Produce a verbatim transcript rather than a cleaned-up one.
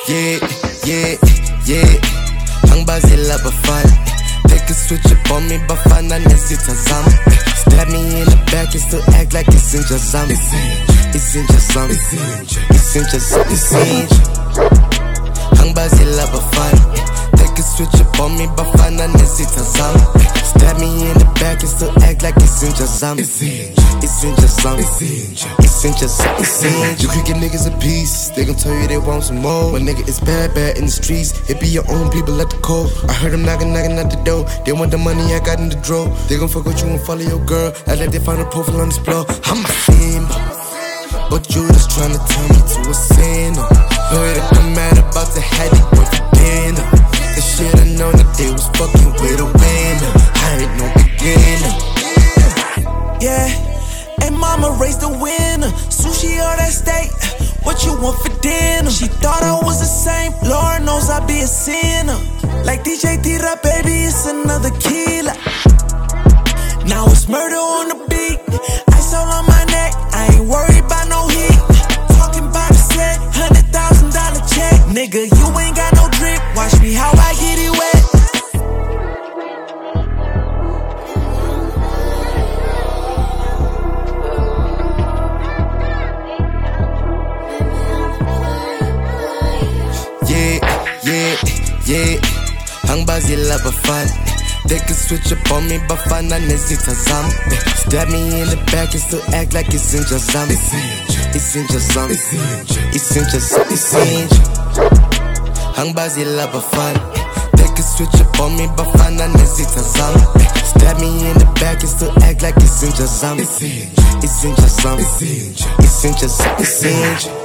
Yeah, yeah, yeah. Angibazela bafana. Take a switch up on me bafana nesitazama. Stab me in the back and still act like it's in Jazam. It's in Jazam. It's in Jazam. It's in Jazam. Angibazela bafana. Take a switch up on me bafana nesitazama. Stab me in the back and still act like it's in Jazam. It's in Jazam. It's in Jazam. It's in. You could get niggas a piece. They gon' tell you they want some more. My nigga is bad, bad in the streets. It be your own people at the call. I heard them knocking, knocking at the door. They want the money I got in the drawer. They gon' fuck with you and follow your girl. I let they find a profile on this blog. I'm a simba, but you just tryna turn me to a sinner. Heard that I'm mad about to have it work for dinner. The shit I know that they was fucking with a winner. I ain't no beginner. Yeah, and mama raised a winner. Sushi or that steak, what you want for dinner? She thought I was the same, Lord knows I be a sinner. Like D J Tira, baby, it's another killer. Now it's murder on the beat, ice all on my neck, I ain't worried about no heat. Talking about a set, hundred thousand dollar check. Nigga, you ain't got no drip, watch me how I get it wet. Yeah, yeah, angibazela bafana. Take a switch up on me bafana nesitazama. Stab me in the back and still act like it's in Jazam. It's in Jazam. It's in Jazam. It's in Jazam. Angibazela bafana. Take a switch up on me bafana nesitazama. Stab me in the back and still act like it's in Jazam. It's in Jazam. It's in Jazam. It's in Jazam.